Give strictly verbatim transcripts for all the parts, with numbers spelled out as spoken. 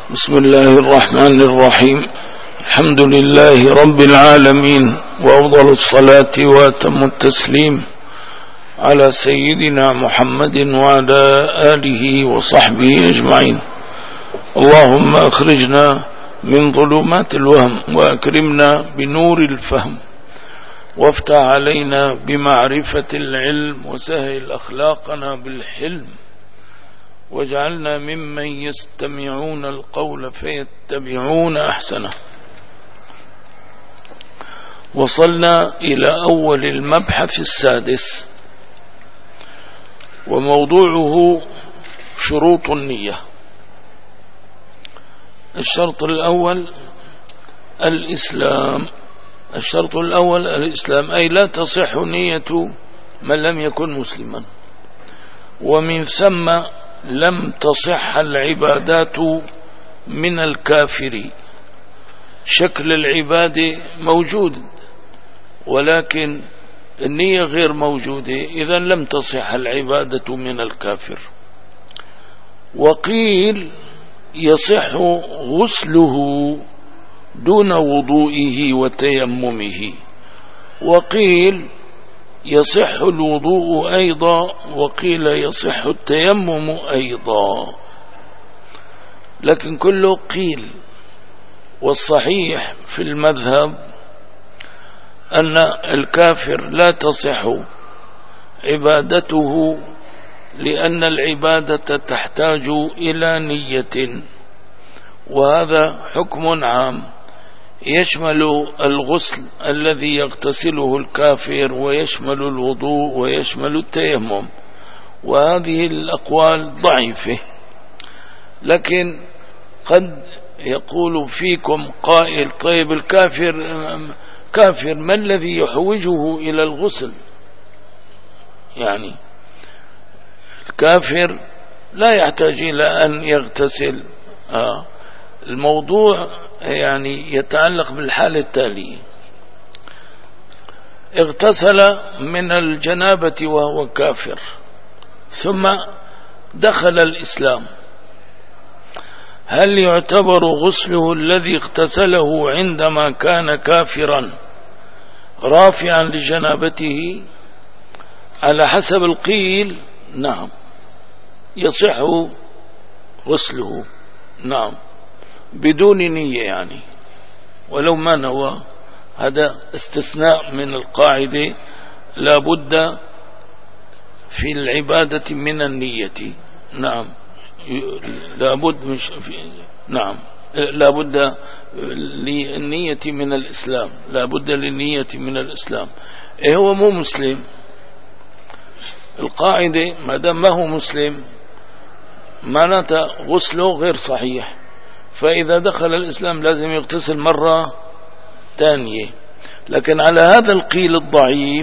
بسم الله الرحمن الرحيم. الحمد لله رب العالمين، وأفضل الصلاة وأتم التسليم على سيدنا محمد وعلى آله وصحبه أجمعين. اللهم أخرجنا من ظلمات الوهم وأكرمنا بنور الفهم، وافتح علينا بمعرفة العلم، وسهل أخلاقنا بالحلم، واجعلنا ممن يستمعون القول فيتبعون أحسنه. وصلنا إلى أول المبحث السادس، وموضوعه شروط النية. الشرط الأول الإسلام. الشرط الأول الإسلام، أي لا تصح نية من لم يكن مسلما، ومن ثم لم تصح العبادات من الكافر. شكل العبادة موجود ولكن النية غير موجودة، إذن لم تصح العبادة من الكافر. وقيل يصح غسله دون وضوئه وتيممه، وقيل يصح الوضوء أيضا، وقيل يصح التيمم أيضا، لكن كله قيل. والصحيح في المذهب أن الكافر لا تصح عبادته، لأن العبادة تحتاج إلى نية، وهذا حكم عام يشمل الغسل الذي يغتسله الكافر، ويشمل الوضوء، ويشمل التيمم. وهذه الأقوال ضعيفة، لكن قد يقول فيكم قائل: طيب الكافر كافر، ما الذي يحوجه إلى الغسل؟ يعني الكافر لا يحتاج إلى أن يغتسل. آه الموضوع يعني يتعلق بالحالة التالية: اغتسل من الجنابة وهو كافر، ثم دخل الإسلام، هل يعتبر غسله الذي اغتسله عندما كان كافرا رافعا لجنابته؟ على حسب القيل نعم يصح غسله، نعم، بدون نية يعني، ولو ما نوى. هذا استثناء من القاعدة، لا بد في العبادة من النية. نعم لا بد مش نعم لا بد للنية من الإسلام، لا بد للنية من الإسلام. إيه هو مو مسلم، القاعدة ما دام ما هو مسلم معناته غسله غير صحيح، فإذا دخل الإسلام لازم يغتسل مرة ثانية. لكن على هذا القيل الضعيف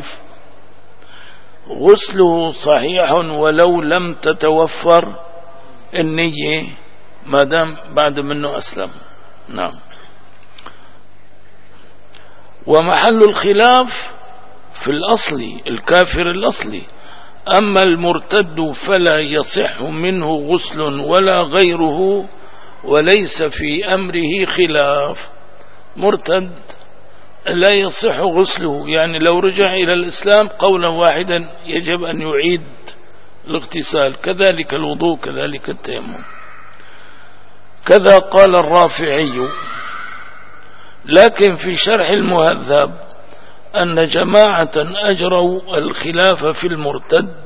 غسله صحيح ولو لم تتوفر النية، ما دام بعد منه أسلم. نعم. ومحل الخلاف في الأصل الكافر الأصلي. أما المرتد فلا يصح منه غسل ولا غيره، وليس في أمره خلاف. مرتد لا يصح غسله، يعني لو رجع إلى الإسلام قولا واحدا يجب أن يعيد الاغتسال، كذلك الوضوء، كذلك التيمم. كذا قال الرافعي. لكن في شرح المهذب أن جماعة أجروا الخلاف في المرتد،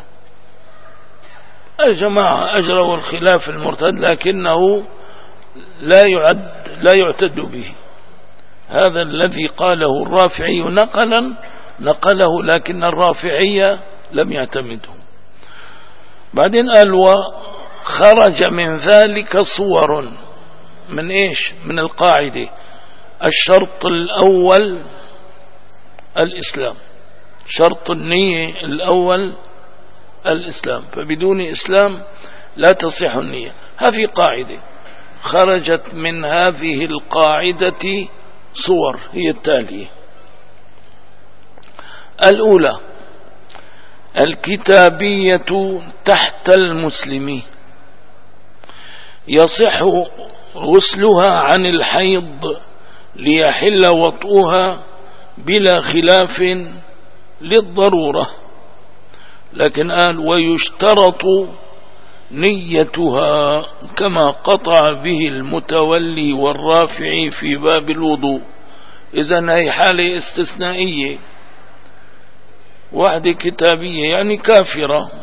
الجماعة أجروا الخلاف في المرتد، لكنه لا يعد لا يعتد به. هذا الذي قاله الرافعي نقلا نقله، لكن الرافعية لم يعتمده. بعدين قال: وخرج من ذلك صور. من إيش؟ من القاعدة الشرط الأول الإسلام، شرط النية الأول الإسلام، فبدون إسلام لا تصح النية. هذه قاعدة خرجت من هذه القاعدة صور، هي التالية: الأولى الكتابية تحت المسلم، يصح غسلها عن الحيض ليحل وطئها بلا خلاف للضرورة. لكن قال ويشترط نيتها كما قطع به المتولي والرافع في باب الوضوء. إذن هي حالة استثنائية، وحدة كتابية يعني كافرة،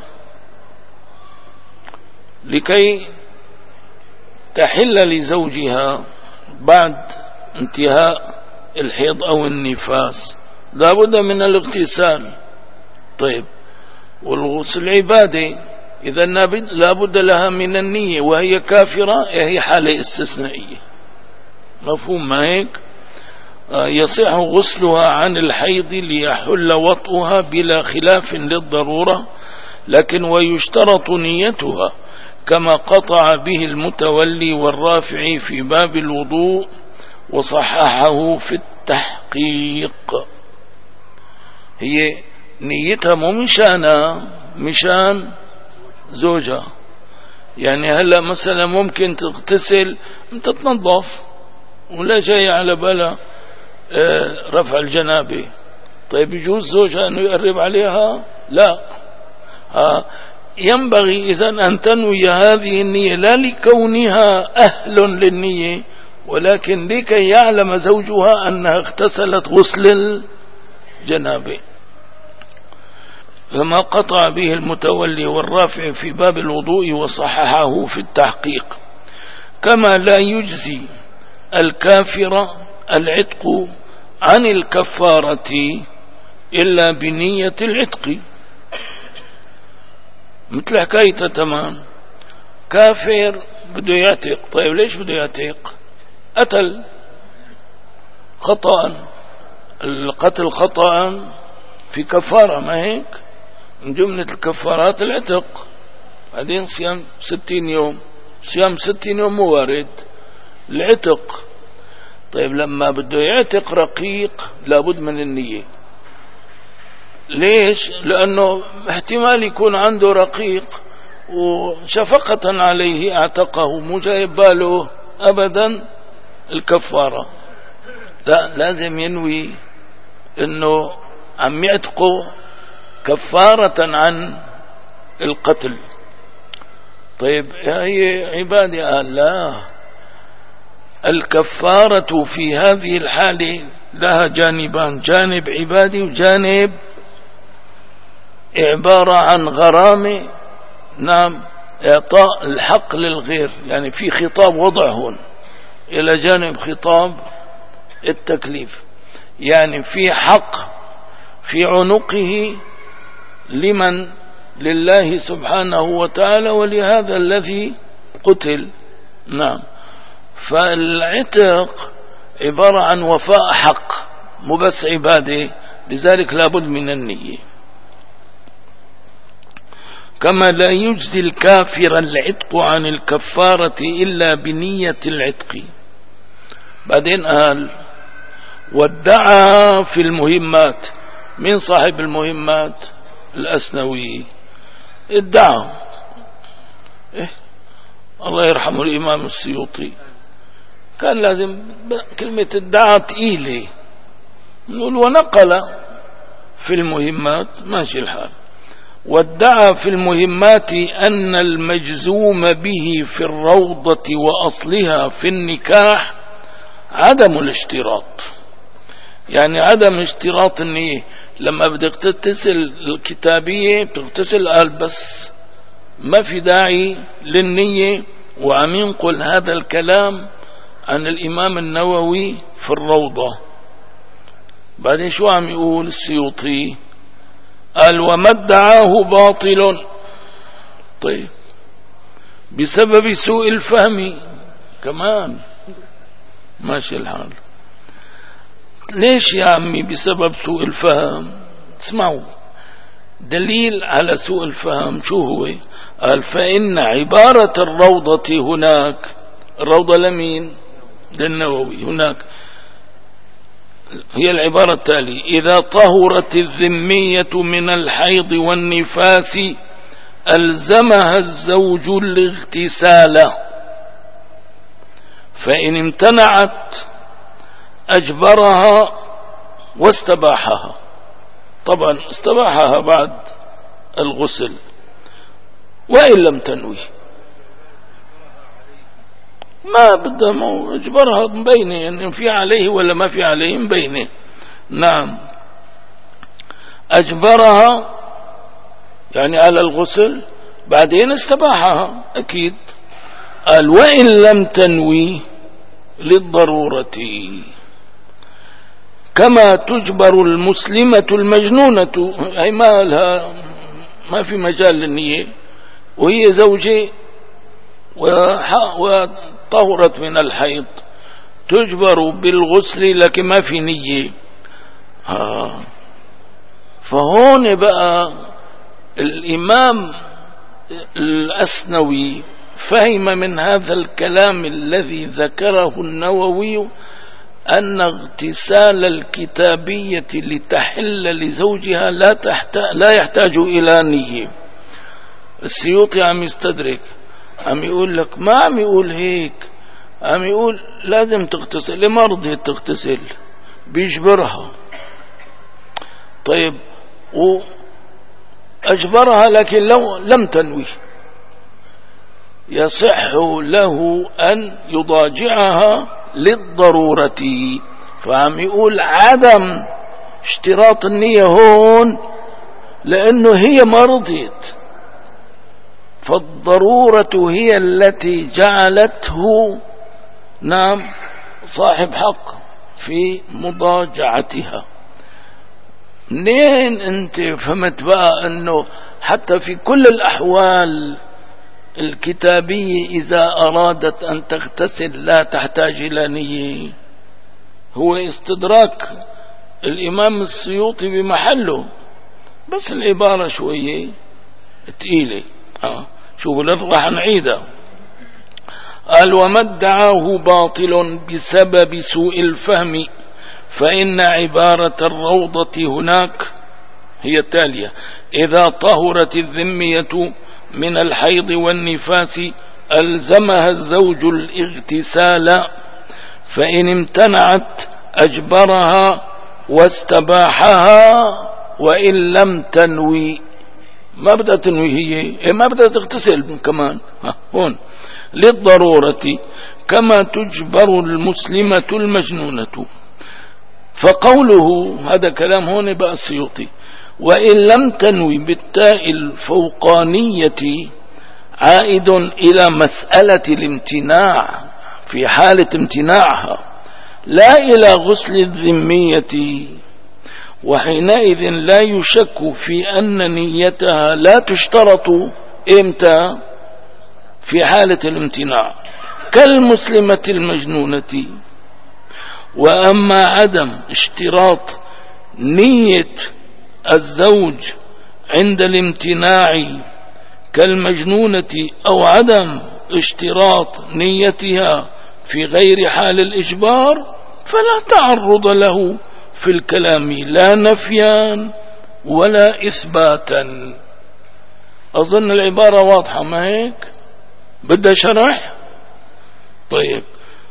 لكي تحل لزوجها بعد انتهاء الحيض أو النفاس لابد من الاغتسال. طيب والغسل عبادة، إذا لابد لها من النية، وهي كافرة هي حالة استثنائية. مفهوم ما هيك؟ يصح غسلها عن الحيض ليحل وطئها بلا خلاف للضرورة، لكن ويشترط نيتها كما قطع به المتولي والرافع في باب الوضوء وصححه في التحقيق. هي نيتها مو مشانا مشان زوجها. يعني هلا مثلا ممكن تغتسل انت تنظف ولا جاي على بالها رفع الجنابة، طيب يجوز زوجها انه يقرب عليها؟ لا. ها ينبغي إذن أن تنوي هذه النية لا لكونها أهل للنية، ولكن لكي يعلم زوجها أنها اغتسلت غسل الجنابة، كما قطع به المتولي والرافع في باب الوضوء وصححه في التحقيق. كما لا يجزي الكافر العتق عن الكفارة إلا بنية العتق. مثل حكايته تمام، كافر بده يعتق، طيب ليش بده يعتق؟ قتل خطأ، القتل خطأ في كفارة، ما هيك؟ من جملة الكفارات العتق. بعدين صيام ستين يوم، صيام ستين يوم مو وارد، العتق. طيب لما بده يعتق رقيق لابد من النية. ليش؟ لأنه احتمال يكون عنده رقيق وشفقة عليه اعتقه، مو جايب باله أبدا الكفارة، لا، لازم ينوي انه عم يعتقه كفارة عن القتل. طيب هي عبادة؟ قال لا، الكفارة في هذه الحالة لها جانبان، جانب عبادي وجانب عبارة عن غرامة، نعم، إعطاء الحق للغير، يعني في خطاب وضع هون إلى جانب خطاب التكليف، يعني في حق في عنقه لمن؟ لله سبحانه وتعالى ولهذا الذي قتل. نعم، فالعتق عبارة عن وفاء حق مو بس عبادة، لذلك لابد من النية. كما لا يجزي الكافر العتق عن الكفارة إلا بنية العتق. بعدين قال وادعى في المهمات. من صاحب المهمات؟ الأسنوي. ادعى إيه؟ الله يرحمه الإمام السيوطي، كان لازم كلمة ادعى تقيلة، نقول ونقل في المهمات، ماشي الحال. وادعى في المهمات أن المجزوم به في الروضة وأصلها في النكاح عدم الاشتراط، يعني عدم اشتراط النية. لما بدك تغتسل الكتابية بتغتسل، قال بس ما في داعي للنية، وعم ينقل هذا الكلام عن الإمام النووي في الروضة. بعدين شو عم يقول السيوطي؟ قال وما ادعاه باطل. طيب بسبب سوء الفهم كمان، ماشي الحال. ليش يا عمي بسبب سوء الفهم؟ اسمعوا دليل على سوء الفهم شو هو. قال فإن عبارة الروضة هناك، الروضة لمين؟ للنووي. هناك هي العبارة التالية: إذا طهرت الذمية من الحيض والنفاس ألزمها الزوج الاغتسال فإن امتنعت أجبرها واستباحها. طبعا استباحها بعد الغسل وإن لم تنوي، ما بدها مو اجبرها مبينه ان في عليه ولا ما في عليه مبينه. نعم اجبرها يعني على الغسل بعدين استباحها اكيد. قال وان لم تنوي للضرورة كما تجبر المسلمة المجنونة، هي ما لها ما في مجال للنية، وهي زوجة وطهرت من الحيض تجبر بالغسل لكن ما في نية. ها فهون بقى الإمام الأسنوي فهم من هذا الكلام الذي ذكره النووي أن اغتسال الكتابية لتحل لزوجها لا تحتاج لا يحتاج إلى نية. السيوطي عم يستدرك، عم يقول لك ما عم يقول هيك، عم يقول لازم تغتسل، لما رضيت تغتسل بيجبرها. طيب وأجبرها لكن لو لم تنوي يصح له أن يضاجعها للضرورة. فعم يقول عدم اشتراط النية هون لأنه هي ما رضيت، فالضرورة هي التي جعلته نعم صاحب حق في مضاجعتها. منين انت فهمت بقى انه حتى في كل الأحوال الكتابية إذا أرادت أن تغتسل لا تحتاج إلى نية؟ هو استدراك الإمام السيوطي بمحله، بس العبارة شوية تقيلة. آه. شوفوا راح نعيدها. قال وما ادعاه باطل بسبب سوء الفهم فإن عبارة الروضة هناك هي التالية: إذا طهرت الذمية من الحيض والنفاس ألزمها الزوج الاغتسال، فإن امتنعت أجبرها واستباحها وإن لم تنوي. ما بدها تنوي هي، ما بدها تغتسل كمان. هون للضرورة كما تجبر المسلمة المجنونة. فقوله هذا كلام هون بقى السيوطي وإن لم تنوي بالتاء الفوقانية عائد إلى مسألة الامتناع في حالة امتناعها لا إلى غسل الذمية، وحينئذ لا يشك في أن نيتها لا تشترط إمتى في حالة الامتناع كالمسلمة المجنونة. وأما عدم اشتراط نية الزوج عند الامتناع كالمجنونة أو عدم اشتراط نيتها في غير حال الإجبار فلا تعرض له في الكلام لا نفيا ولا إثباتا. أظن العبارة واضحة ما هيك؟ بدها شرح؟ طيب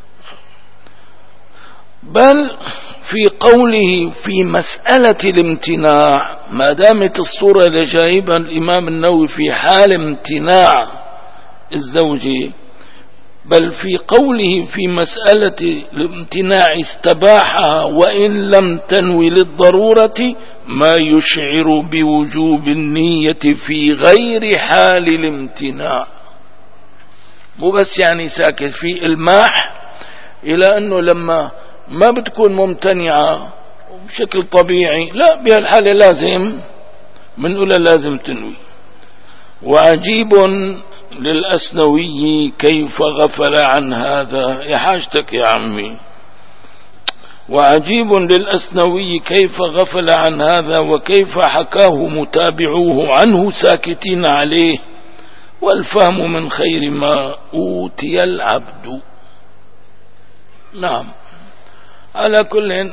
بل في قوله في مسألة الامتناع، ما دامت الصورة اللي جايبها الإمام النووي في حال امتناع الزوجة، بل في قوله في مسألة الامتناع استباحها وإن لم تنوي للضرورة ما يشعر بوجوب النية في غير حال الامتناع. مو بس يعني ساكت في الماح إلى أنه لما ما بتكون ممتنعة بشكل طبيعي لا بهالحالة لازم من أولى لازم تنوي. وعجيب للأسنوي كيف غفل عن هذا، يا حاجتك يا عمي. وعجيب للأسنوي كيف غفل عن هذا وكيف حكاه متابعوه عنه ساكتين عليه، والفهم من خير ما أوتي العبد. نعم على كل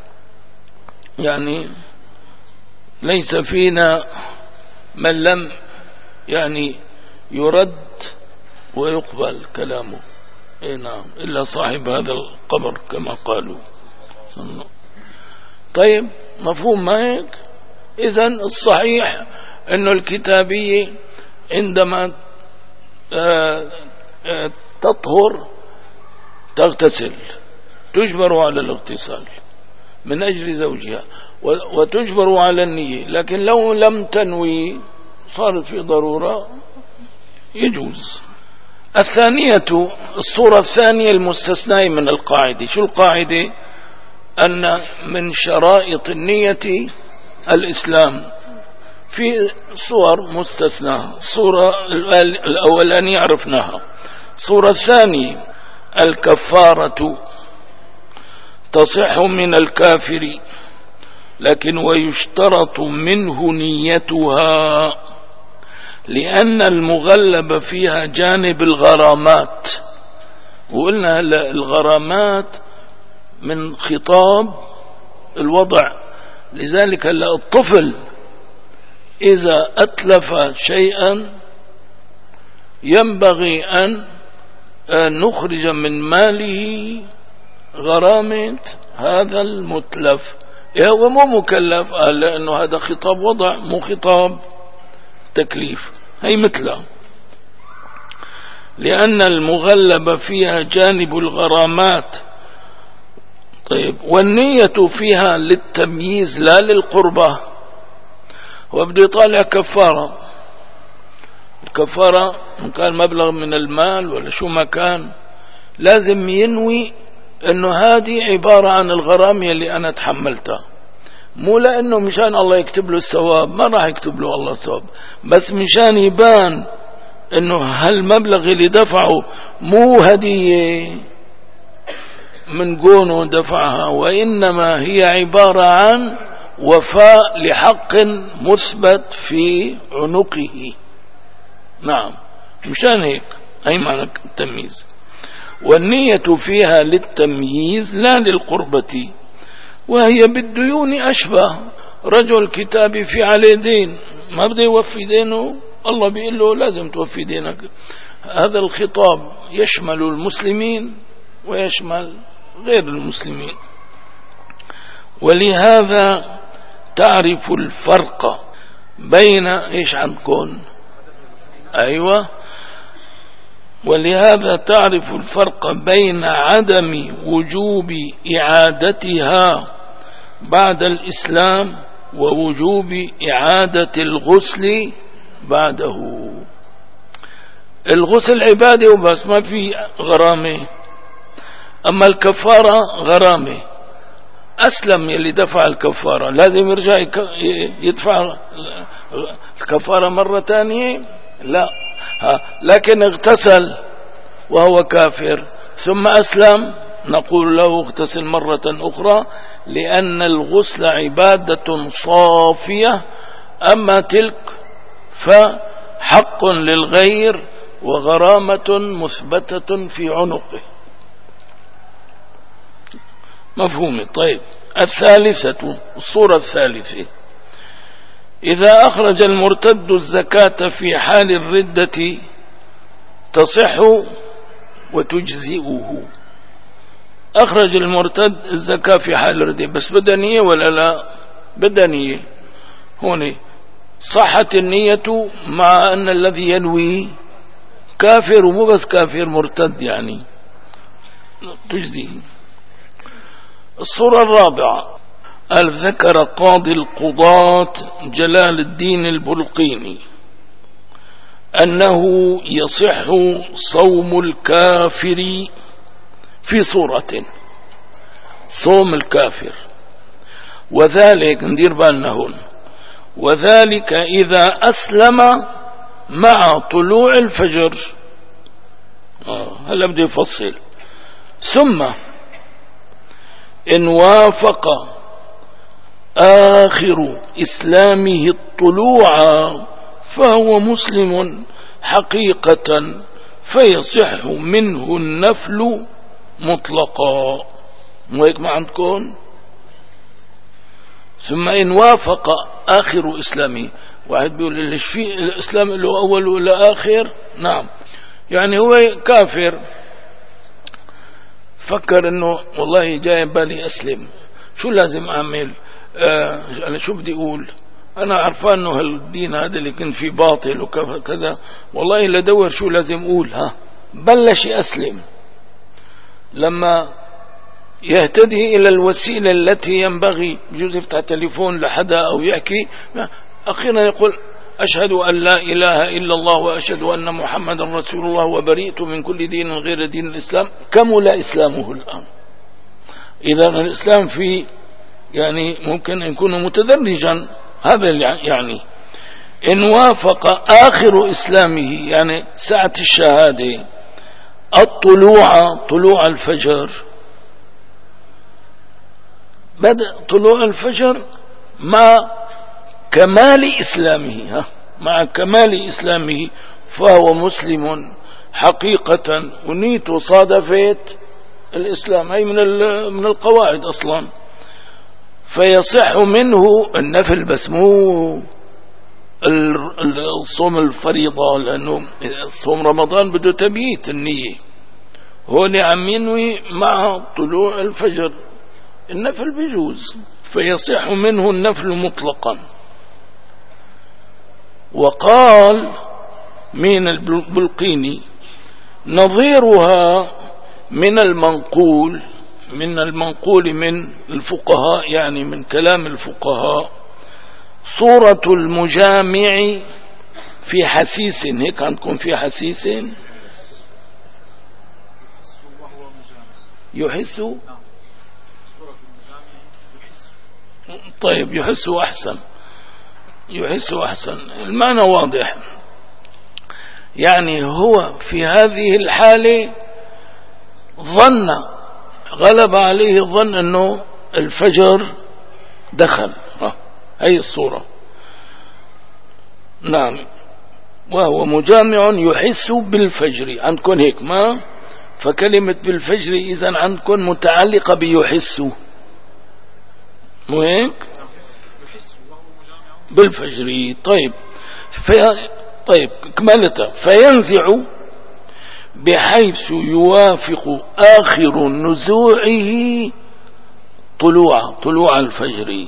يعني ليس فينا من لم يعني يرد ويقبل كلامه. اي نعم، إلا صاحب هذا القبر كما قالوا. طيب مفهوم ما هيك؟ إذن الصحيح أن الكتابية عندما تطهر تغتسل، تجبر على الاغتسال من أجل زوجها وتجبر على النية، لكن لو لم تنوي صار في ضرورة يجوز. الثانية، الصورة الثانية المستثناء من القاعدة. شو القاعدة؟ أن من شرائط النية الإسلام. في صور مستثنى، الصورة الأولانية عرفناها. الصورة الثانية الكفارة تصح من الكافر، لكن ويشترط منه نيتها، لأن المغلب فيها جانب الغرامات. وقلنا هلا الغرامات من خطاب الوضع، لذلك هلا الطفل إذا أتلف شيئا ينبغي أن نخرج من ماله غرامة هذا المتلف. هو مو مكلف، لأنه هذا خطاب وضع مو خطاب تكليف. هي مثله، لأن المغلب فيها جانب الغرامات. طيب، والنية فيها للتمييز لا للقربة. وبده يطالع كفارة، الكفارة إن كان مبلغ من المال ولا شو ما كان، لازم ينوي انه هذه عبارة عن الغرامة اللي انا تحملتها، مو لانه مشان الله يكتب له الثواب، ما راح يكتب له الله الثواب، بس مشان يبان انه هالمبلغ اللي دفعه مو هدية من قونه دفعها، وانما هي عبارة عن وفاء لحق مثبت في عنقه. نعم، مشان هيك أي معنى التمييز. والنية فيها للتمييز لا للقربة، وهي بالديون أشبه. رجل كتابي في عليه دين، ما بده يوفي دينه، الله بيقول له لازم توفي دينك. هذا الخطاب يشمل المسلمين ويشمل غير المسلمين. ولهذا تعرف الفرق بين ايش عندكم؟ ايوه، ولهذا تعرف الفرق بين عدم وجوب إعادتها بعد الإسلام ووجوب إعادة الغسل بعده. الغسل عبادة وبس، ما في غرامة. أما الكفارة غرامة. أسلم يلي دفع الكفارة لازم يرجع يدفع الكفارة مرة تانية؟ لا. لكن اغتسل وهو كافر ثم أسلم، نقول له اغتسل مرة أخرى، لأن الغسل عبادة صافية، أما تلك فحق للغير وغرامة مثبتة في عنقه. مفهوم؟ طيب، الثالثة، الصورة الثالثة، إذا أخرج المرتد الزكاة في حال الردة تصح وتجزئه. أخرج المرتد الزكاة في حال الردة، بس بدنية ولا لا؟ بدنية. هنا صحت النية مع أن الذي ينوي كافر، ومو بس كافر، مرتد يعني، تجزئه. الصورة الرابعة، ذكر قاضي القضاة جلال الدين البلقيني أنه يصح صوم الكافر في صورة، صوم الكافر، وذلك ندير بالنا هون، وذلك إذا أسلم مع طلوع الفجر. آه هلا بدي يفصل. ثم إن وافق آخر إسلامه الطلوع فهو مسلم حقيقة، فيصح منه النفل مطلقا. وهيك ما عندكم؟ ثم إن وافق آخر إسلامه، واحد بيقول ليش في الإسلام له أول ولا آخر؟ نعم، يعني هو كافر فكر انه والله جاي بالي اسلم، شو لازم اعمل؟ آه انا شو بدي اقول؟ انا عرفان انه الدين هذا اللي كنت فيه باطل وكذا، والله لدور شو لازم اقول. ها بلش يسلم، لما يهتدي الى الوسيلة التي ينبغي، بجوز يفتح تليفون لحدا او يحكي، اخيرا يقول أشهد أن لا إله إلا الله وأشهد أن محمد رسول الله وبرئت من كل دين غير دين الإسلام. كمل إسلامه الآن. إذا الإسلام في يعني ممكن أن يكون متدرجا، هذا يعني إن وافق آخر إسلامه يعني ساعة الشهادة الطلوع طلوع الفجر، بدأ طلوع الفجر مع كمال إسلامه، ها مع كمال إسلامه فهو مسلم حقيقة، ونيته صادفت الإسلام، أي من من القواعد أصلا، فيصح منه النفل، بس مو الصوم الفريضة، لأنه صوم رمضان بده تبييت النية، هون عم ينوي مع طلوع الفجر، النفل بيجوز، فيصح منه النفل مطلقا. وقال من البلقيني نظيرها من المنقول، من المنقول من الفقهاء، يعني من كلام الفقهاء، صورة المجامع في حسيس، هيك عندكم في حسيس يحس، طيب يحس أحسن، يحس أحسن، المعنى واضح. يعني هو في هذه الحالة ظن، غلب عليه الظن أنه الفجر دخل، هي الصورة، نعم، وهو مجامع يحس بالفجر، عندكم هيك ما؟ فكلمة بالفجر إذن عندكم متعلقة بيحس، مو هيك؟ بالفجر. طيب في طيب كمالته، فينزع بحيث يوافق آخر نزوعه طلوع طلوع الفجر.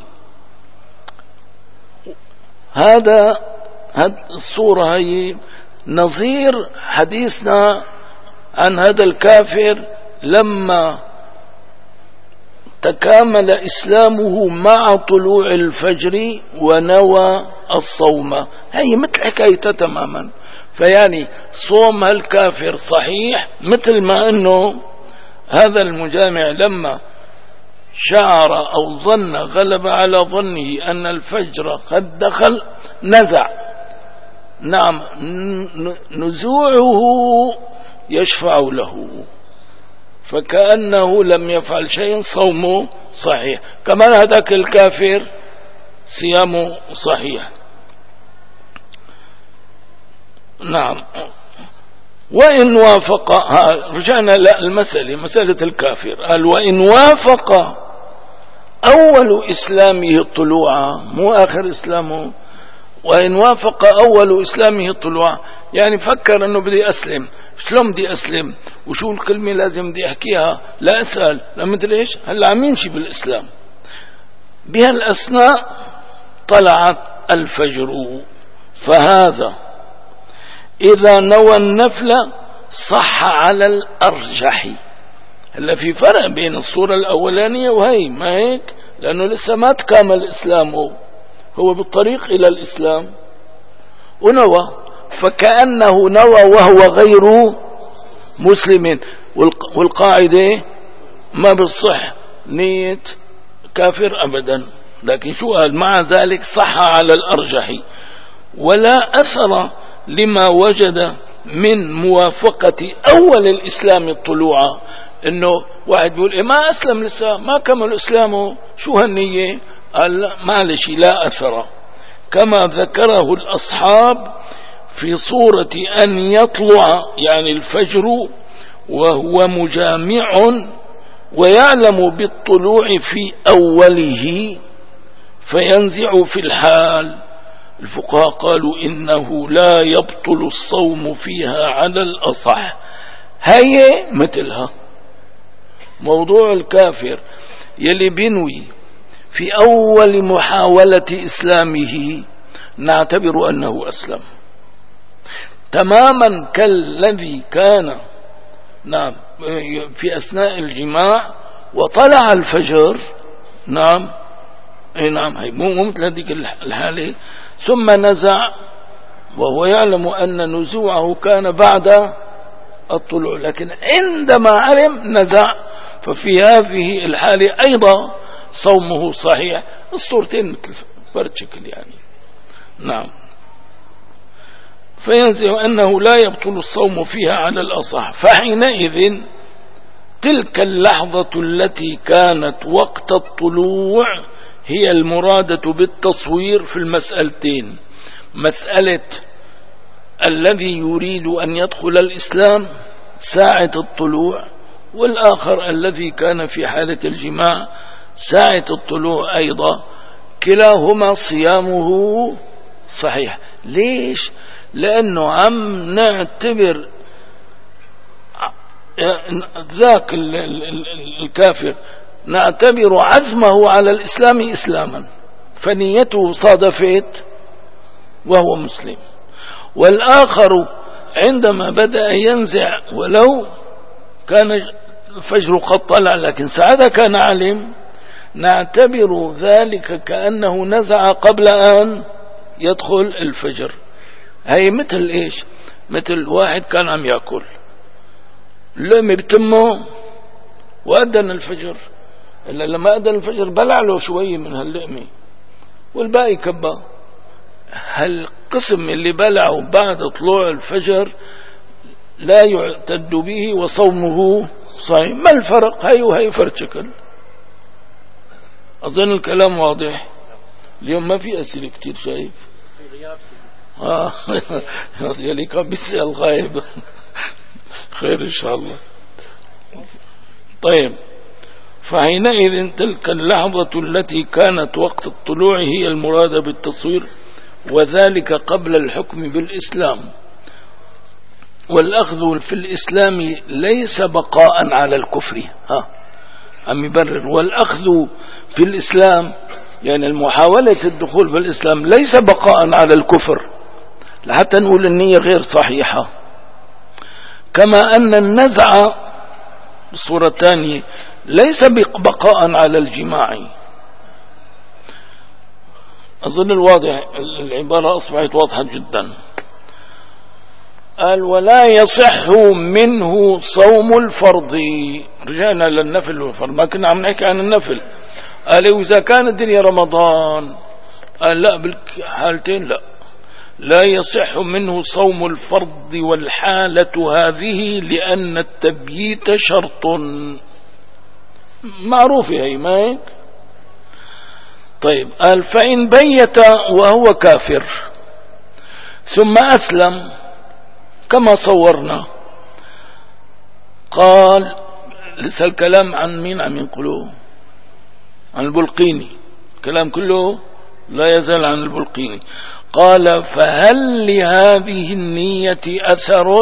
هذا هذه الصورة هي نظير حديثنا عن هذا الكافر لما تكامل إسلامه مع طلوع الفجر ونوى الصوم، هي مثل حكايته تماما. فيعني صوم الكافر صحيح، مثل ما أنه هذا المجامع لما شعر أو ظن، غلب على ظنه أن الفجر قد دخل، نزع، نعم، نزوعه يشفع له، فكأنه لم يفعل شيء، صومه صحيح، كمان هذاك الكافر صيامه صحيح. نعم. وإن وافق، رجعنا للمسألة، مسألة الكافر، قال وإن وافق أول إسلامه الطلوع، مو آخر إسلامه، وإن وافق أول إسلامه الطلوع، يعني فكر أنه بدي أسلم، شلون بدي أسلم وشو الكلمة لازم بدي أحكيها، لا أسأل، لا مدري إيش، هلا عم يمشي بالإسلام. بهالأثناء طلعت الفجر، فهذا إذا نوى النفل صح على الأرجح. هلا في فرق بين الصورة الأولانية وهي، ما هيك؟ لأنه لسه ما تكامل إسلامه، هو بالطريق إلى الإسلام ونوى، فكأنه نوى وهو غير مسلم، والقاعدة ما بتصح نية كافر أبدا، لكن شو قال؟ مع ذلك صح على الأرجح، ولا أثر لما وجد من موافقة أول الإسلام الطلوع. إنه واحد بيقول إيه ما أسلم لسه، ما كمل إسلامه، شو هالنية؟ قال معلش لا أثر، كما ذكره الأصحاب في صورة أن يطلع يعني الفجر وهو مجامع ويعلم بالطلوع في أوله فينزع في الحال. الفقهاء قالوا إنه لا يبطل الصوم فيها على الأصح، هي مثلها موضوع الكافر يلي بينوي في أول محاولة إسلامه نعتبر أنه أسلم تماما كالذي كان نعم في أثناء الجماع وطلع الفجر نعم أي نعم هي مو مثل هذيك الحالة ثم نزع وهو يعلم أن نزوعه كان بعد الطلوع، لكن عندما علم نزع، ففي هذه الحالة أيضا صومه صحيح. الصورتين مثل برشكل يعني نعم. فينزع أنه لا يبطل الصوم فيها على الأصح. فحينئذ تلك اللحظة التي كانت وقت الطلوع هي المرادة بالتصوير في المسألتين، مسألة الذي يريد أن يدخل الإسلام ساعة الطلوع، والآخر الذي كان في حالة الجماع ساعة الطلوع أيضا، كلاهما صيامه صحيح. ليش؟ لأنه عم نعتبر ذاك الكافر نعتبر عزمه على الإسلام إسلاما، فنيته صادفت وهو مسلم. والآخر عندما بدأ ينزع ولو كان الفجر قد طلع لكن ساعتها كان علم، نعتبر ذلك كأنه نزع قبل أن يدخل الفجر. هي مثل إيش؟ مثل واحد كان عم يأكل لقمة بتمه وأذن الفجر، إلا لما أذن الفجر بلع له شوية من هاللقمة والباقي كبه. هالقسم اللي بلعه بعد طلوع الفجر لا يعتد به وصومه صحيح. ما الفرق؟ هاي وهي فرشكل. أظن الكلام واضح. اليوم ما في أسئلة كتير شايف آه يلي كان بيسأل غايب خير إن شاء الله. طيب، فحينئذ تلك اللحظة التي كانت وقت الطلوع هي المرادة بالتصوير، وذلك قبل الحكم بالإسلام. والأخذ في الإسلام ليس بقاء على الكفر. ها عم يبرر، والأخذ في الإسلام يعني المحاولة الدخول في الإسلام ليس بقاء على الكفر، لحتى نقول النية غير صحيحة. كما أن النزع بالصورة الثانية ليس بقاء على الجماع. أظن الواضح العبارة أصبحت واضحة جدا. قال ولا يصح منه صوم الفرض. رجعنا للنفل والفرض، ما كنا عم نحكي عن النفل. قال وإذا كان الدنيا رمضان، قال لا بالحالتين لا لا يصح منه صوم الفرض والحالة هذه لأن التبييت شرط معروف هي ما هيك. طيب، قال فإن بيت وهو كافر ثم أسلم كما صورنا، قال لسه الكلام عن مين عم ينقلوه؟ عن البلقيني، كلام كله لا يزال عن البلقيني. قال فهل لهذه النية أثر؟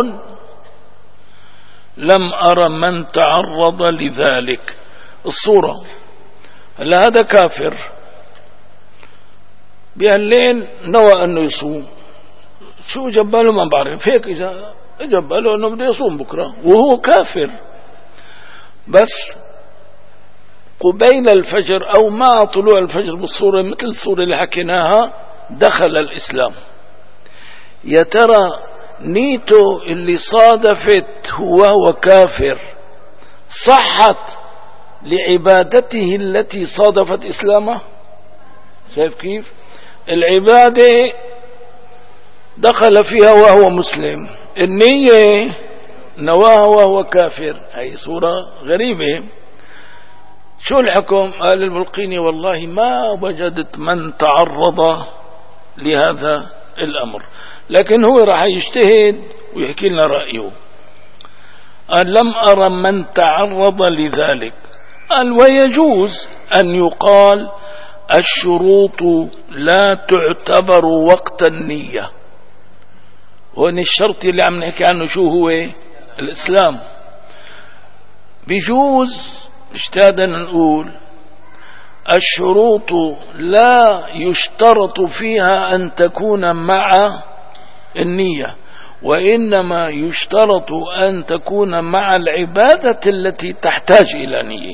لم أرى من تعرض لذلك. الصورة هل هذا كافر بهالليل نوى أنه يصوم، شو جباله ما بعرف، هيك إذا جباله أنه بده يصوم بكرة وهو كافر، بس قبيل الفجر أو مع طلوع الفجر بالصورة مثل الصورة اللي حكيناها دخل الإسلام. يا ترى نيته اللي صادفت وهو كافر صحت لعبادته التي صادفت إسلامه؟ شايف كيف؟ العبادة دخل فيها وهو مسلم، النية نواها وهو كافر. هي صورة غريبة. شو الحكم؟ قال البلقيني والله ما وجدت من تعرض لهذا الأمر، لكن هو راح يجتهد ويحكي لنا رأيه. قال لم أرى من تعرض لذلك. قال ويجوز أن يقال الشروط لا تعتبر وقت النية. وان الشرط اللي عم نحكي عنه شو هو؟ الإسلام. بيجوز اجتهادا نقول الشروط لا يشترط فيها أن تكون مع النية، وإنما يشترط أن تكون مع العبادة التي تحتاج إلى نية.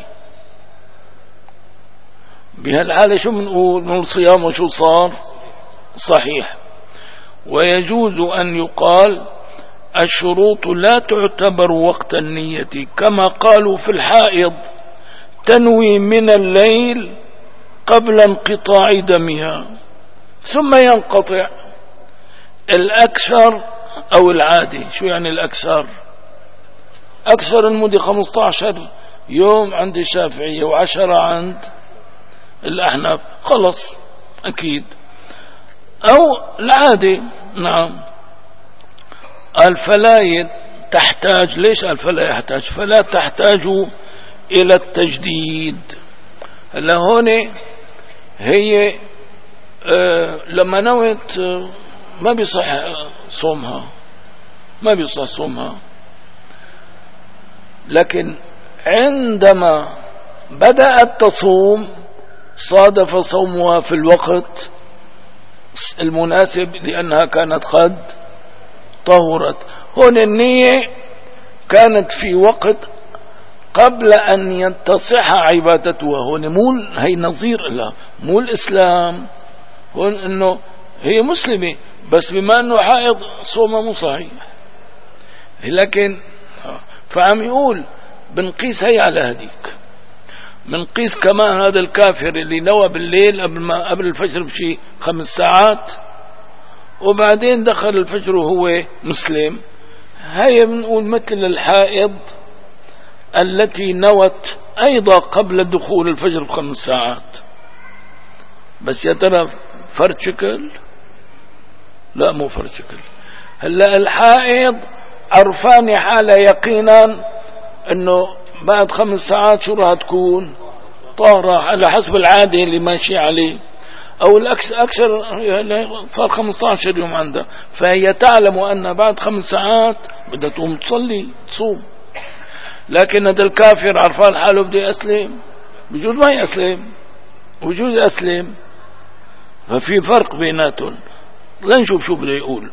بهالحالة شو بنقول؟ من الصيام وشو صار صحيح. ويجوز أن يقال الشروط لا تعتبر وقت النية، كما قالوا في الحائض تنوي من الليل قبل انقطاع دمها ثم ينقطع. الأكثر أو العادي، شو يعني الأكثر؟ أكثر المدة خمسة عشر يوم عند الشافعية وعشرة عند الأحناف، خلص أكيد. أو العادي، نعم. الفلا تحتاج، ليش الفلا يحتاج؟ فلا تحتاج إلى التجديد. هلا هون هي آه لما نوت آه ما بيصح صومها، ما بيصح صومها، لكن عندما بدأت تصوم صادف صومها في الوقت المناسب لأنها كانت قد طهرت. هون النية كانت في وقت قبل أن ينتصح عبادتها. هون مو هي نظير لها، مو الإسلام. هون إنه هي مسلمة بس بما أنه حائض صومها مو صحيح. لكن فعم يقول بنقيس هي على هديك، بنقيس كمان هذا الكافر اللي نوى بالليل قبل ما قبل الفجر بشي خمس ساعات وبعدين دخل الفجر وهو مسلم. هي بنقول مثل الحائض التي نوت أيضا قبل دخول الفجر بخمس ساعات. بس يا ترى فرد شكل؟ لا مو فرد شكل. هلا الحائض عرفاني حالة يقينا انه بعد خمس ساعات شو راح تكون؟ طاهرة على حسب العادة اللي ماشي عليه، او الاكثر اكثر صار خمسة عشر يوم عندها، فهي تعلم ان بعد خمس ساعات بدها تقوم تصلي تصوم. لكن هذا الكافر عرفان حاله بده يسلم، بجوز ما يسلم وبجوز يسلم، ففي فرق بيناتهم. لنشوف شو بده يقول.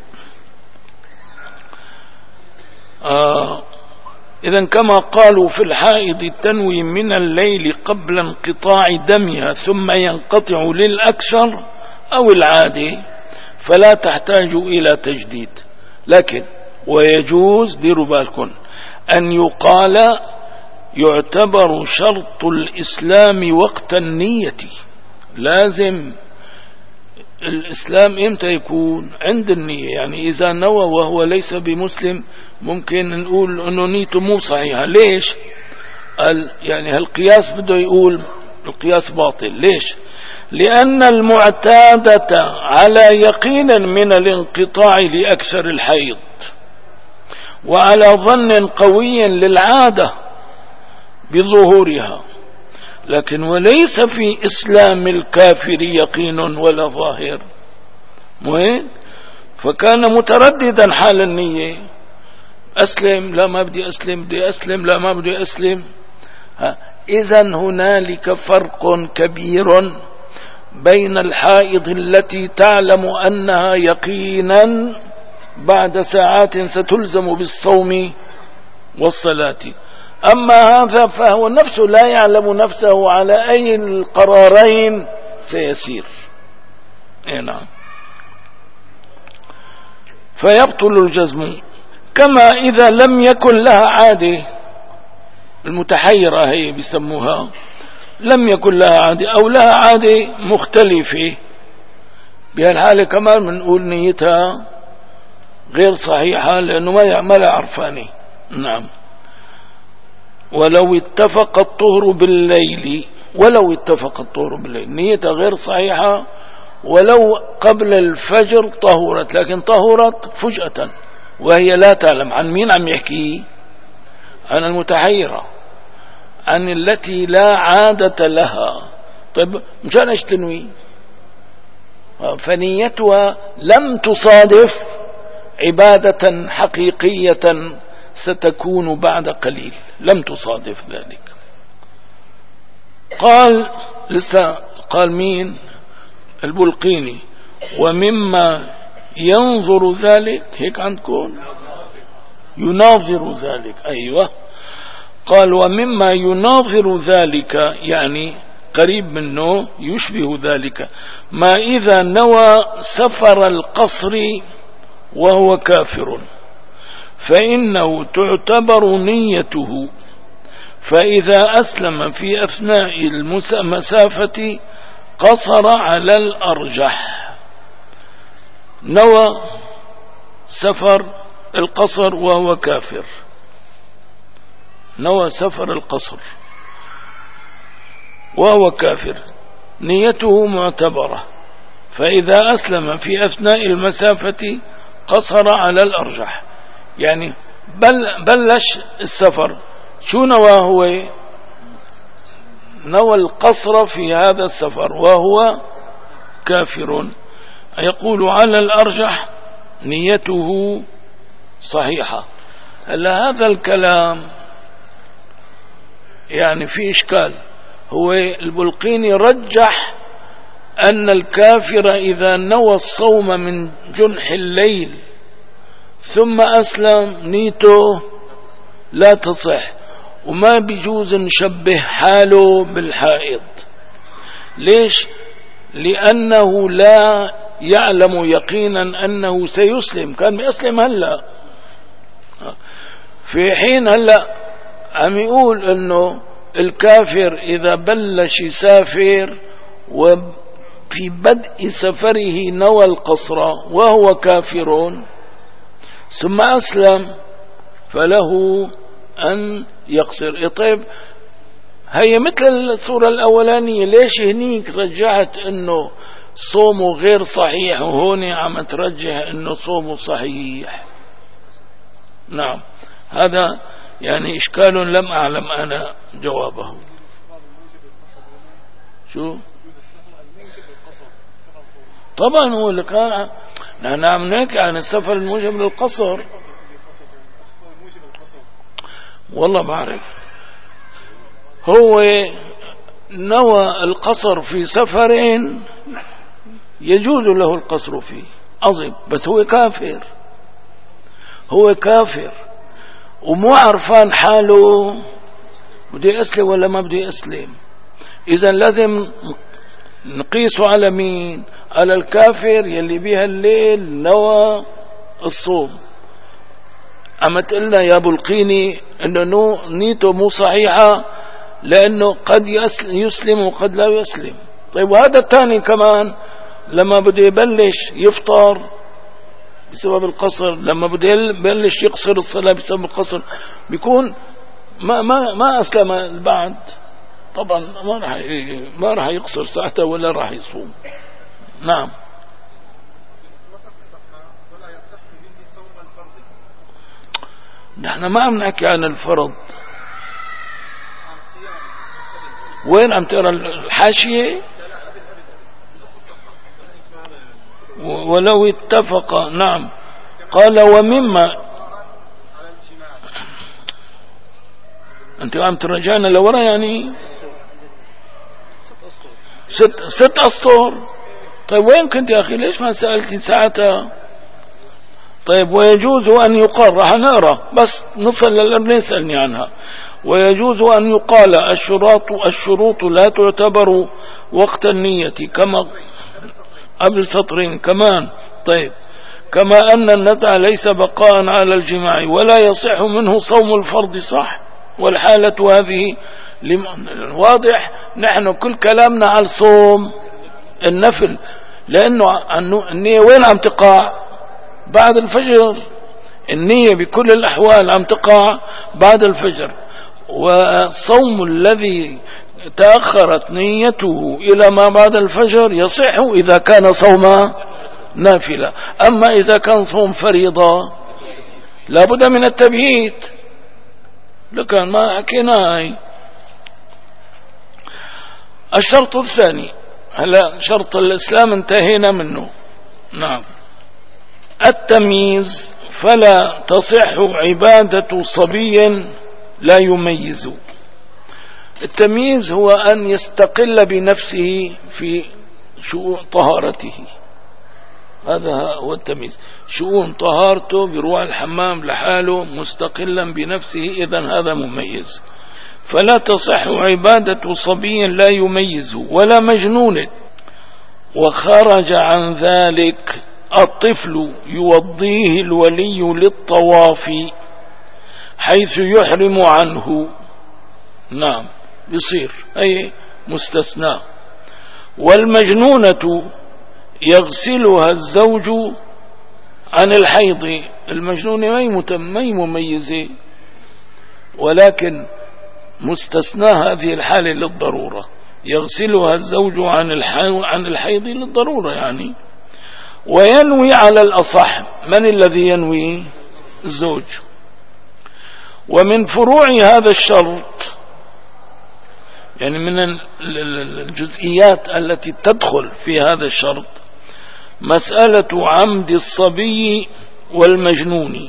آه إذن كما قالوا في الحائض تنوي من الليل قبل انقطاع دمها ثم ينقطع للأكثر أو العادي فلا تحتاج إلى تجديد. لكن ويجوز، ديروا بالكم، أن يقال يعتبر شرط الإسلام وقت النية. لازم الإسلام إمتى يكون؟ عند النية. يعني إذا نوى وهو ليس بمسلم ممكن نقول أنه نيته مو صحيحة. ليش؟ يعني هالقياس بده يقول القياس باطل. ليش؟ لأن المعتادة على يقين من الانقطاع لأكثر الحيض وعلى ظن قوي للعادة بظهورها، لكن وليس في إسلام الكافر يقين ولا ظاهر. وين؟ فكان مترددا حال النية، أسلم لا ما بدي أسلم، بدي أسلم لا ما بدي أسلم. إذن هنالك فرق كبير بين الحائض التي تعلم أنها يقينا بعد ساعات ستلزم بالصوم والصلاة. أما هذا فهو نفسه لا يعلم نفسه على أي القرارين سيسير. إيه نعم. فيبطل الجزم. كما إذا لم يكن لها عادة، المتحيرة هي بيسموها، لم يكن لها عادة أو لها عادة مختلفة، بهالحالة كمان بنقول نيتها غير صحيحة لأنه ما لا عرفاني. نعم. ولو اتفق الطهر بالليل، ولو اتفق الطهر بالليل نيتها غير صحيحة، ولو قبل الفجر طهرت، لكن طهرت فجأة وهي لا تعلم. عن مين عم يحكي؟ عن المتحيرة، عن التي لا عادة لها. طيب مشان ايش تنوي؟ فنيتها لم تصادف عبادة حقيقية ستكون بعد قليل، لم تصادف ذلك. قال لسه قال مين؟ البلقيني. ومما ينظر ذلك، هيك عندكم يناظر ذلك، أيوة. قال ومما يناظر ذلك يعني قريب منه يشبه ذلك ما إذا نوى سفر القصر وهو كافر، فإنه تعتبر نيته، فإذا أسلم في أثناء المسافة قصر على الأرجح. نوى سفر القصر وهو كافر، نوى سفر القصر وهو كافر، نيته معتبرة، فإذا أسلم في أثناء المسافة قصر على الأرجح. يعني بل بلش السفر، شو نوى هو؟ نوى القصر في هذا السفر وهو كافر، يقول على الأرجح نيته صحيحة. هلا هذا الكلام يعني في إشكال. هو البلقيني رجح أن الكافر إذا نوى الصوم من جنح الليل ثم أسلم نيته لا تصح، وما بيجوز نشبه حاله بالحائض. ليش؟ لأنه لا يعلم يقينا أنه سيسلم، كان بيسلم هلا، في حين هلا عم يقول أنه الكافر إذا بلش يسافر وفي بدء سفره نوى القصر وهو كافر ثم أسلم فله أن يقصر. طيب هي مثل الصورة الأولانية، ليش هنيك رجعت أنه صومه غير صحيح وهون عم ترجح أنه صومه صحيح؟ نعم، هذا يعني إشكال لم أعلم أنا جوابه. شو؟ طبعا هو اللي كان نحن عم نحكي عن السفر الموجب للقصر. والله بعرف، هو نوى القصر في سفرين يجوز له القصر فيه أظن، بس هو كافر، هو كافر ومو عرفان حاله بده يسلم ولا ما بده يسلم. إذا لازم نقيسه على مين؟ على الكافر يلي بها الليل نوى الصوم. أما تقلنا يا بلقيني أنه نيته مو صحيحة لأنه قد يسلم وقد لا يسلم. طيب وهذا الثاني كمان لما بده يبلش يفطر بسبب القصر، لما بده يبلش يقصر الصلاة بسبب القصر، بيكون ما ما ما أسلم البعد، طبعا ما راح ما راح يقصر ساعته ولا راح يصوم. نعم. نحن ما عم نحكي عن الفرض. وين عم تقرا الحاشية؟ ولو اتفق. نعم. قال ومما انت عم ترجعنا لورا يعني ست ست أسطر. طيب وين كنت يا أخي؟ ليش ما سألتي ساعتها؟ طيب ويجوز أن يقال، راح نقرأ بس نصل للأرض نسألني عنها. ويجوز أن يقال الشروط الشروط لا تعتبر وقت النية كما قبل سطرين كمان. طيب كما أن النزع ليس بقاء على الجماع ولا يصح منه صوم الفرض، صح؟ والحالة هذه واضح. نحن كل كلامنا على صوم النفل، لأنه النية وين عم تقع؟ بعد الفجر. النية بكل الأحوال عم تقع بعد الفجر، والصوم الذي تأخرت نيته إلى ما بعد الفجر يصح إذا كان صوم نافلة. أما إذا كان صوم فريضة لابد من التبييت، لكن ما حكيناه. الشرط الثاني، هلا شرط الإسلام انتهينا منه. نعم. التمييز، فلا تصح عبادة صبي لا يميز. التمييز هو أن يستقل بنفسه في شؤون طهارته، هذا هو التمييز. شؤون طهارته بيروح الحمام لحاله مستقلا بنفسه، إذن هذا مميز. فلا تصح عبادة صبي لا يميز ولا مجنون. وخرج عن ذلك الطفل يوضيه الولي للطواف حيث يحرم عنه، نعم يصير أي مستثنى. والمجنونة يغسلها الزوج عن الحيض. المجنونة ما هي مميزة، ولكن مستثنى هذه الحالة للضرورة. يغسلها الزوج عن الحيض للضرورة يعني. وينوي على الأصح. من الذي ينوي؟ الزوج. ومن فروع هذا الشرط، يعني من الجزئيات التي تدخل في هذا الشرط، مسألة عمد الصبي والمجنون.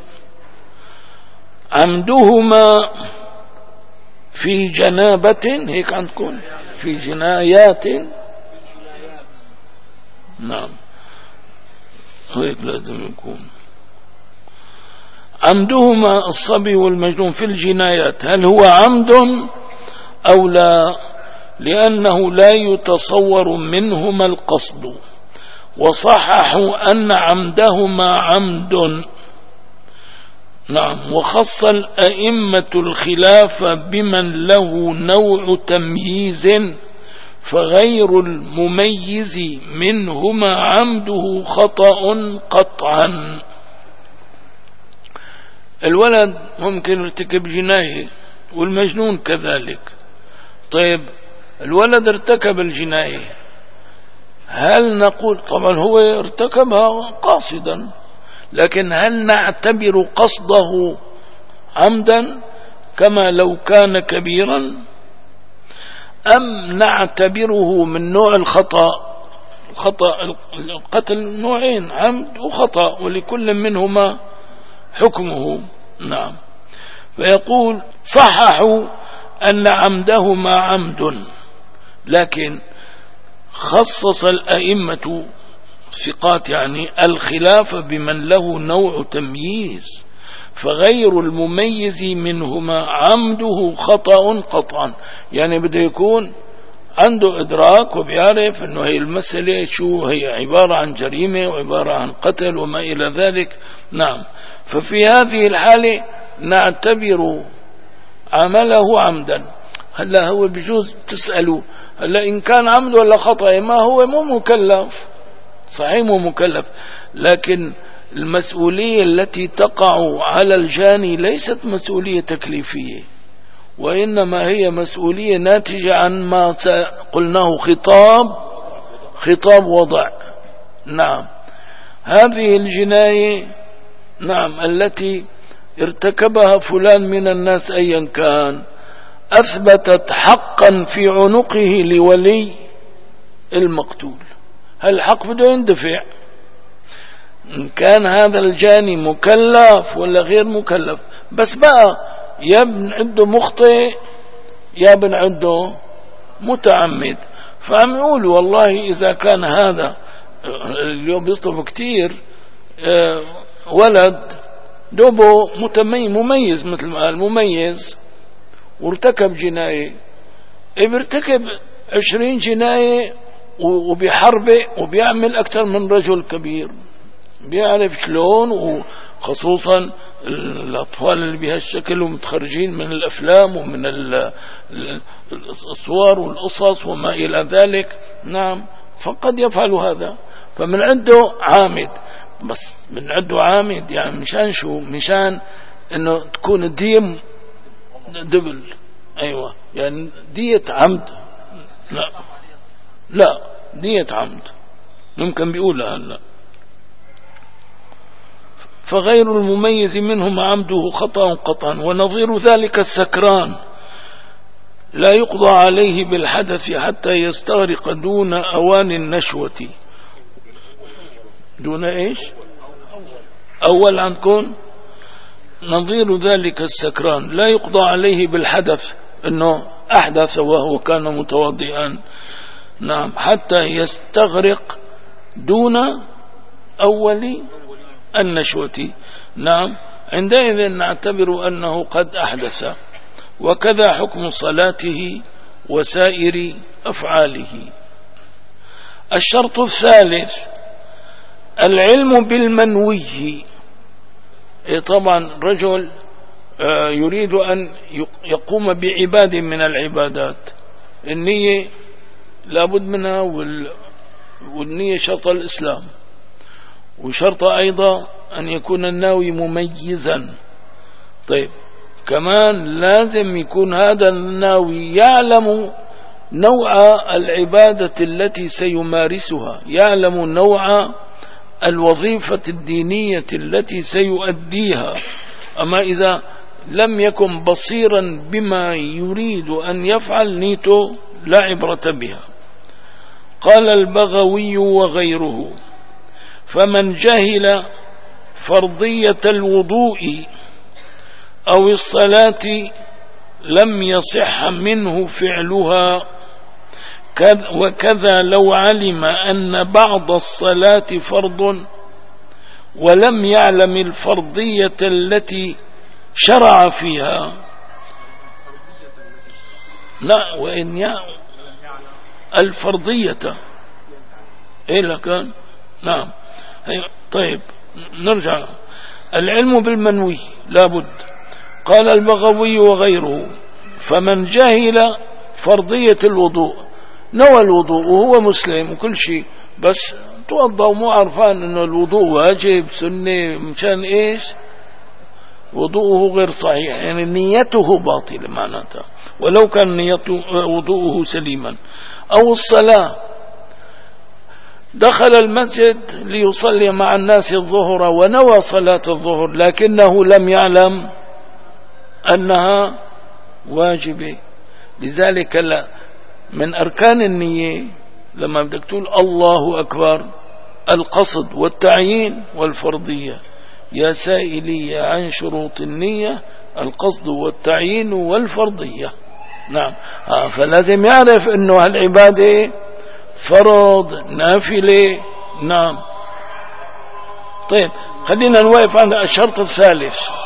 عمدهما في جنابة، هيك عندكم في جنايات، نعم هيك لازم يكون. عمدهما الصبي والمجنون في الجنايات، هل هو عمد أو لا؟ لأنه لا يتصور منهما القصد. وصححوا أن عمدهما عمد، نعم. وخص الأئمة الخلاف بمن له نوع تمييز، فغير المميز منهما عمده خطأ قطعا. الولد ممكن يرتكب جناية والمجنون كذلك. طيب الولد ارتكب الجناية، هل نقول طبعا هو ارتكبها قاصدا، لكن هل نعتبر قصده عمدا كما لو كان كبيرا، أم نعتبره من نوع الخطأ؟ خطأ القتل نوعين، عمد وخطأ، ولكل منهما حكمه، نعم. فيقول صححوا أن عمدهما عمد، لكن خصص الأئمة ثقات يعني الخلاف بمن له نوع تمييز، فغير المميز منهما عمده خطأ قطعا. يعني بده يكون عنده إدراك وبيعرف أنه هي المسألة شو هي، عبارة عن جريمة وعبارة عن قتل وما إلى ذلك، نعم. ففي هذه الحالة نعتبر عمله عمدا. هلا هو بجوز تسألوا هلا إن كان عمد ولا خطأ، ما هو مو مكلف، صحيح مو مكلف، لكن المسؤولية التي تقع على الجاني ليست مسؤولية تكليفية، وإنما هي مسؤولية ناتجة عن ما قلناه خطاب خطاب وضع، نعم. هذه الجناية، نعم، التي ارتكبها فلان من الناس أيا كان، أثبتت حقا في عنقه لولي المقتول. هالحق بده يندفع، إن كان هذا الجاني مكلف ولا غير مكلف. بس بقى يا بنعده مخطئ يا بنعده متعمد. فعم يقول والله إذا كان هذا، اليوم بيطلبوا كتير ولد دوبه مميز مثل ما قال مميز وارتكب جناية، بيرتكب عشرين جناية وبيحربه وبيعمل أكثر من رجل كبير، بيعرف شلون، وخصوصا الأطفال اللي بهالشكل ومتخرجين من الأفلام ومن الصور والقصص وما إلى ذلك، نعم. فقد يفعل هذا، فمن عنده عامد. بس من عنده عامد يعني مشان شو؟ مشان انه تكون الدية دبل، ايوه، يعني دية عمد، لا لا دية عمد ممكن بيقولها هلا. فغير المميز منهم عمده خطأ قطعا. ونظير ذلك السكران لا يقضى عليه بالحدث حتى يستغرق دون أوان النشوة. دون ايش؟ اول عندكم نظير ذلك السكران لا يقضى عليه بالحدث، انه أحدث وهو كان متوضئا، نعم، حتى يستغرق دون أول النشوة، نعم، عندئذ نعتبر أنه قد أحدث. وكذا حكم صلاته وسائر أفعاله. الشرط الثالث العلم بالمنوي. طبعا رجل يريد أن يقوم بعباد من العبادات، النية لابد منها، والنية شرط الإسلام، وشرط أيضا أن يكون الناوي مميزا. طيب كمان لازم يكون هذا الناوي يعلم نوع العبادة التي سيمارسها، يعلم نوع الوظيفة الدينية التي سيؤديها. أما إذا لم يكن بصيرا بما يريد أن يفعل نيته لا عبرة بها. قال البغوي وغيره: فمن جهل فرضية الوضوء أو الصلاة لم يصح منه فعلها، وكذا لو علم أن بعض الصلاة فرض ولم يعلم الفرضية التي شرع فيها. لا، وإن يعلم الفرضية إيه لكان، نعم. طيب نرجع. العلم بالمنوي لابد. قال البغوي وغيره: فمن جهل فرضية الوضوء، نوى الوضوء وهو مسلم وكل شيء، بس توضأ ومو عرفان انه الوضوء واجب سنة، مشان ايش؟ وضوءه غير صحيح، يعني نيته باطلة معناتها، ولو كان نيته وضوءه سليما. او الصلاة، دخل المسجد ليصلي مع الناس الظهر ونوى صلاة الظهر لكنه لم يعلم أنها واجبة. لذلك لا، من أركان النية لما بدك تقول الله أكبر القصد والتعيين والفرضية. يا سائلي عن شروط النية القصد والتعيين والفرضية، نعم. فلازم يعرف أنه هالعبادة فرض نافلة، نعم. طيب خلينا نوقف عند الشرط الثالث.